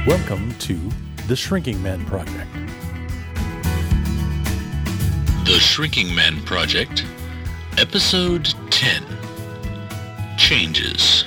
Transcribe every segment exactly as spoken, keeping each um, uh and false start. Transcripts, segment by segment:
Welcome to The Shrinking Man Project. The Shrinking Man Project, Episode ten, Changes.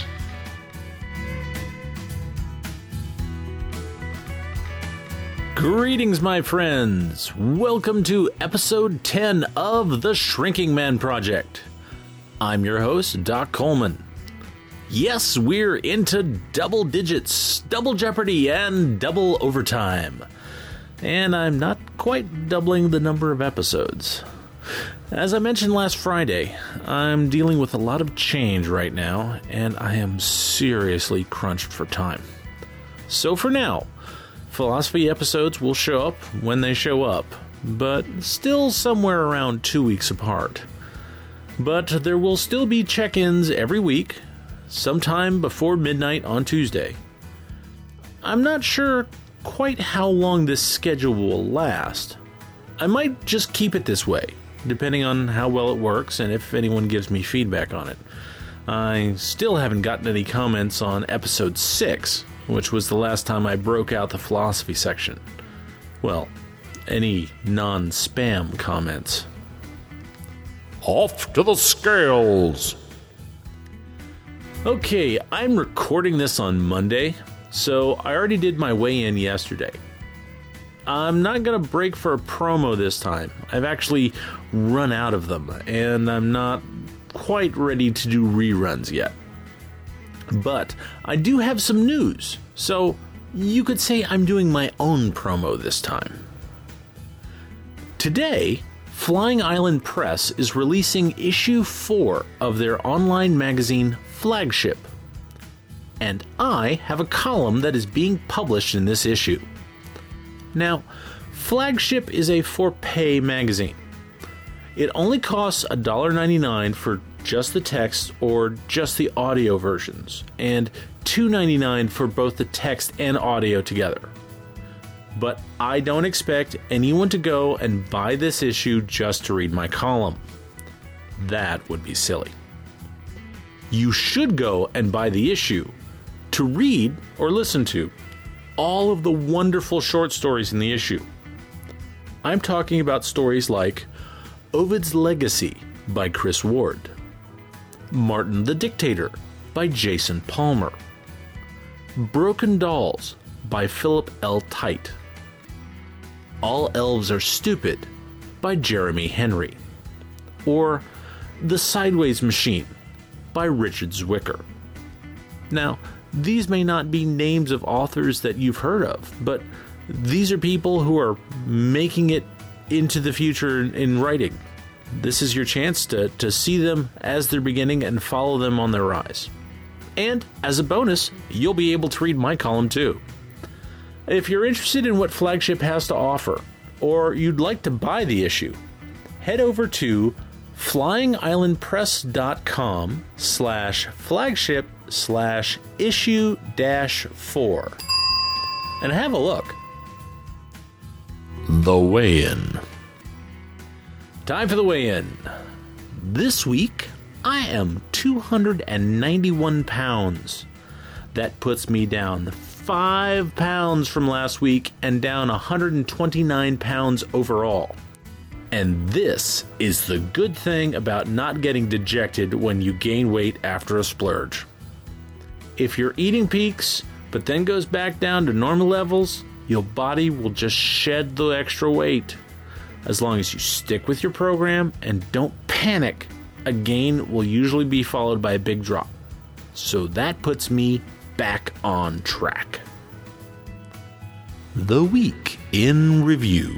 Greetings, my friends. Welcome to Episode ten of The Shrinking Man Project. I'm your host, Doc Coleman. Yes, we're into double digits, double jeopardy, and double overtime. And I'm not quite doubling the number of episodes. As I mentioned last Friday, I'm dealing with a lot of change right now, and I am seriously crunched for time. So for now, philosophy episodes will show up when they show up, but still somewhere around two weeks apart. But there will still be check-ins every week, sometime before midnight on Tuesday. I'm not sure quite how long this schedule will last. I might just keep it this way, depending on how well it works and if anyone gives me feedback on it. I still haven't gotten any comments on episode six, which was the last time I broke out the philosophy section. Well, any non-spam comments. Off to the scales! Okay, I'm recording this on Monday, so I already did my weigh-in yesterday. I'm not going to break for a promo this time. I've actually run out of them, and I'm not quite ready to do reruns yet. But I do have some news, so you could say I'm doing my own promo this time. Today, Flying Island Press is releasing issue four of their online magazine Flagship, and I have a column that is being published in this issue. Now, Flagship is a for-pay magazine. It only costs one dollar and ninety-nine cents for just the text or just the audio versions, and two dollars and ninety-nine cents for both the text and audio together. But I don't expect anyone to go and buy this issue just to read my column. That would be silly. You should go and buy the issue to read or listen to all of the wonderful short stories in the issue. I'm talking about stories like Ovid's Legacy by Chris Ward, Martin the Dictator by Jason Palmer, Broken Dolls by Philip L. Tite, All Elves Are Stupid by Jeremy Henry, or The Sideways Machine by Richard Zwicker. Now, these may not be names of authors that you've heard of, but these are people who are making it into the future in writing. This is your chance to, to see them as they're beginning and follow them on their rise. And as a bonus, you'll be able to read my column too. If you're interested in what Flagship has to offer, or you'd like to buy the issue, head over to flyingislandpress.com slash flagship slash issue dash four and have a look. The weigh-in. Time for the weigh-in. This week, I am two hundred ninety-one pounds. That puts me down five pounds from last week and down one hundred twenty-nine pounds overall. And this is the good thing about not getting dejected when you gain weight after a splurge. If you're eating peaks, but then goes back down to normal levels, your body will just shed the extra weight. As long as you stick with your program and don't panic, a gain will usually be followed by a big drop. So that puts me back on track. The week in review.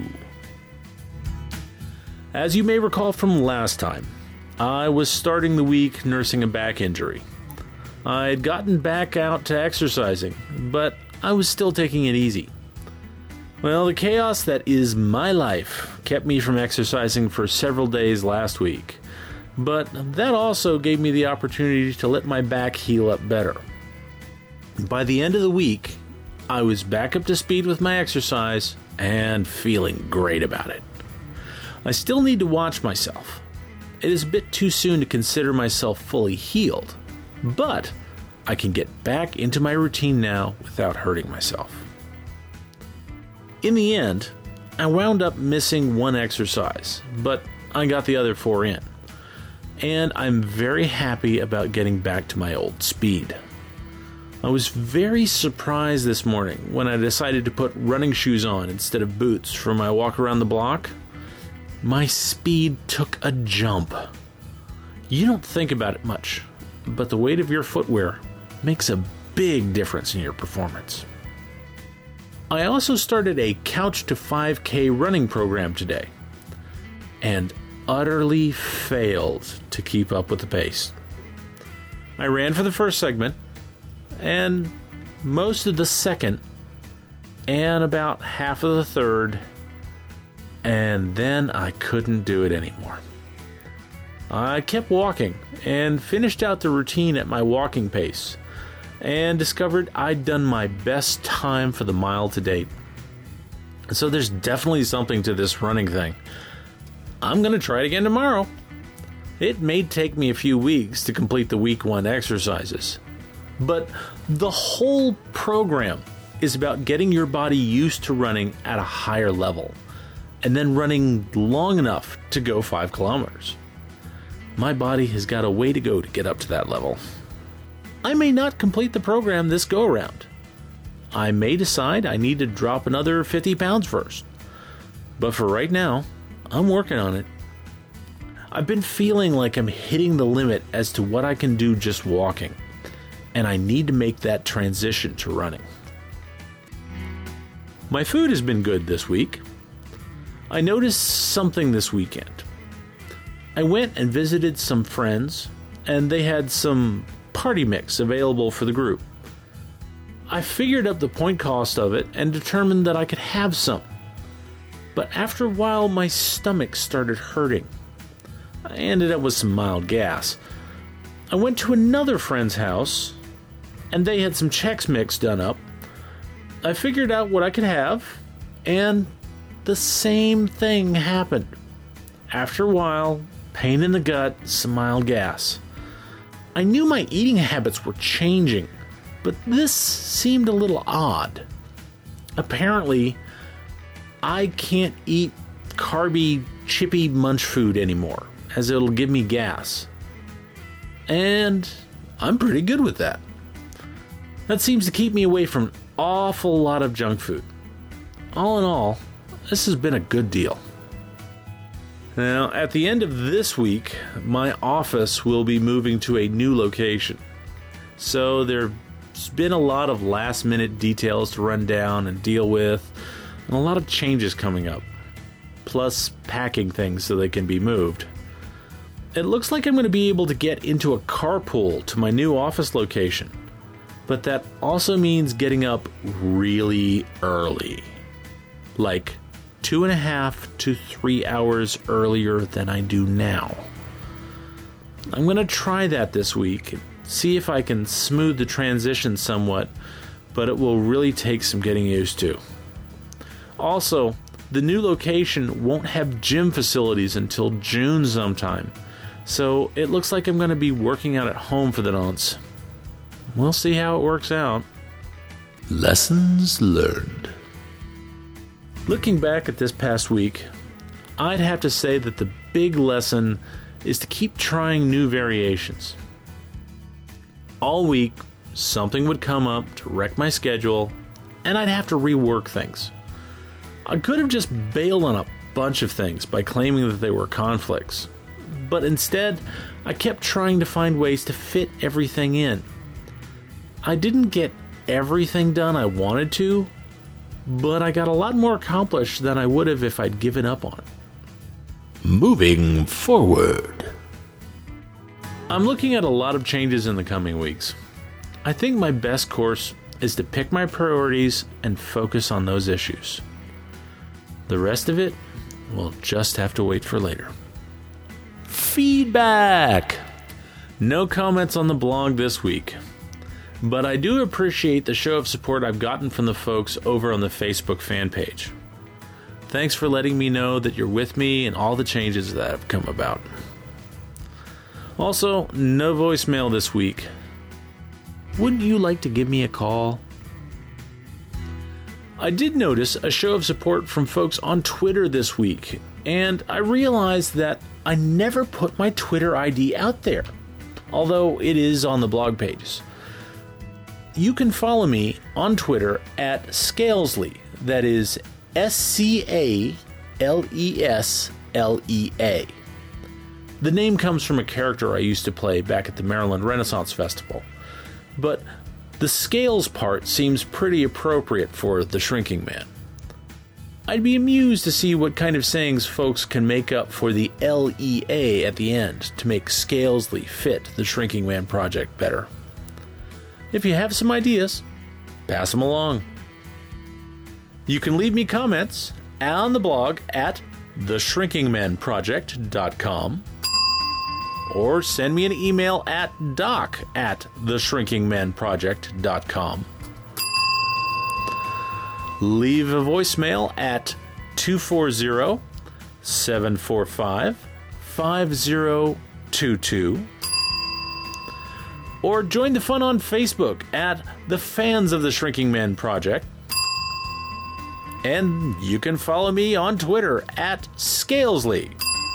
As you may recall from last time, I was starting the week nursing a back injury. I'd gotten back out to exercising, but I was still taking it easy. Well, the chaos that is my life kept me from exercising for several days last week, but that also gave me the opportunity to let my back heal up better. By the end of the week, I was back up to speed with my exercise and feeling great about it. I still need to watch myself. It is a bit too soon to consider myself fully healed, but I can get back into my routine now without hurting myself. In the end, I wound up missing one exercise, but I got the other four in. And I'm very happy about getting back to my old speed. I was very surprised this morning when I decided to put running shoes on instead of boots for my walk around the block. My speed took a jump. You don't think about it much, but the weight of your footwear makes a big difference in your performance. I also started a Couch to five K running program today, and utterly failed to keep up with the pace. I ran for the first segment, and most of the second, and about half of the third, and then I couldn't do it anymore. I kept walking and finished out the routine at my walking pace, and discovered I'd done my best time for the mile to date. So there's definitely something to this running thing. I'm going to try it again tomorrow. It may take me a few weeks to complete the week one exercises, but the whole program is about getting your body used to running at a higher level, and then running long enough to go five kilometers. My body has got a way to go to get up to that level. I may not complete the program this go-around. I may decide I need to drop another fifty pounds first. But for right now, I'm working on it. I've been feeling like I'm hitting the limit as to what I can do just walking, and I need to make that transition to running. My food has been good this week. I noticed something this weekend. I went and visited some friends, and they had some party mix available for the group. I figured up the point cost of it and determined that I could have some. But after a while, my stomach started hurting. I ended up with some mild gas. I went to another friend's house, and they had some Chex Mix done up. I figured out what I could have, and the same thing happened. After a while, pain in the gut, some mild gas. I knew my eating habits were changing, but this seemed a little odd. Apparently, I can't eat carby, chippy munch food anymore, as it'll give me gas. And I'm pretty good with that. That seems to keep me away from an awful lot of junk food. All in all, this has been a good deal. Now, at the end of this week, my office will be moving to a new location. So there's been a lot of last-minute details to run down and deal with, and a lot of changes coming up. Plus packing things so they can be moved. It looks like I'm going to be able to get into a carpool to my new office location. But that also means getting up really early. Like two and a half to three hours earlier than I do now. I'm going to try that this week, see if I can smooth the transition somewhat, but it will really take some getting used to. Also, the new location won't have gym facilities until June sometime, so it looks like I'm going to be working out at home for the nonce. We'll see how it works out. Lessons learned. Looking back at this past week, I'd have to say that the big lesson is to keep trying new variations. All week, something would come up to wreck my schedule, and I'd have to rework things. I could have just bailed on a bunch of things by claiming that they were conflicts, but instead, I kept trying to find ways to fit everything in. I didn't get everything done I wanted to, but I got a lot more accomplished than I would have if I'd given up on it. Moving forward. I'm looking at a lot of changes in the coming weeks. I think my best course is to pick my priorities and focus on those issues. The rest of it, we'll just have to wait for later. Feedback! No comments on the blog this week. But I do appreciate the show of support I've gotten from the folks over on the Facebook fan page. Thanks for letting me know that you're with me and all the changes that have come about. Also, no voicemail this week. Wouldn't you like to give me a call? I did notice a show of support from folks on Twitter this week, and I realized that I never put my Twitter I D out there, although it is on the blog pages. You can follow me on Twitter at Scalesley, that is S C A L E S L E A. The name comes from a character I used to play back at the Maryland Renaissance Festival, but the scales part seems pretty appropriate for The Shrinking Man. I'd be amused to see what kind of sayings folks can make up for the L E A at the end to make Scalesley fit The Shrinking Man project better. If you have some ideas, pass them along. You can leave me comments on the blog at the shrinking man project dot com or send me an email at doc at the shrinking man project dot com. Leave a voicemail at two four zero, seven four five, five zero two two. Or join the fun on Facebook at the Fans of the Shrinking Man Project. And you can follow me on Twitter at Scalesley.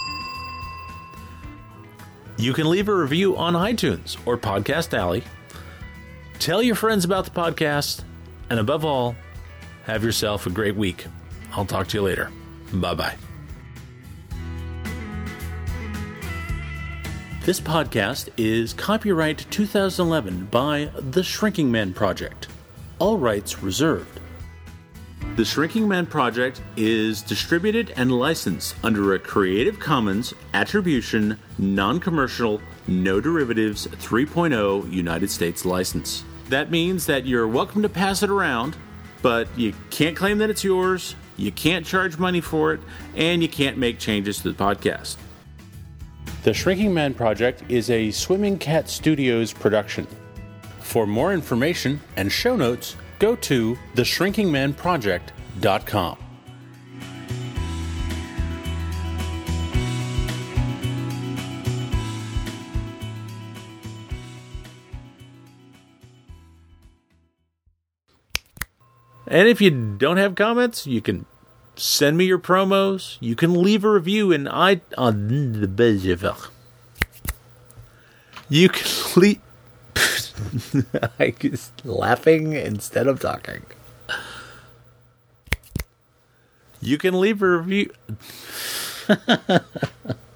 You can leave a review on iTunes or Podcast Alley. Tell your friends about the podcast. And above all, have yourself a great week. I'll talk to you later. Bye-bye. This podcast is copyright two thousand eleven by The Shrinking Man Project. All rights reserved. The Shrinking Man Project is distributed and licensed under a Creative Commons Attribution, Non-Commercial, No Derivatives three point oh United States license. That means that you're welcome to pass it around, but you can't claim that it's yours, you can't charge money for it, and you can't make changes to the podcast. The Shrinking Man Project is a Swimming Cat Studios production. For more information and show notes, go to the shrinking man project dot com. And if you don't have comments, you can send me your promos. You can leave a review in I on the You can leave. I was laughing instead of talking. You can leave a review.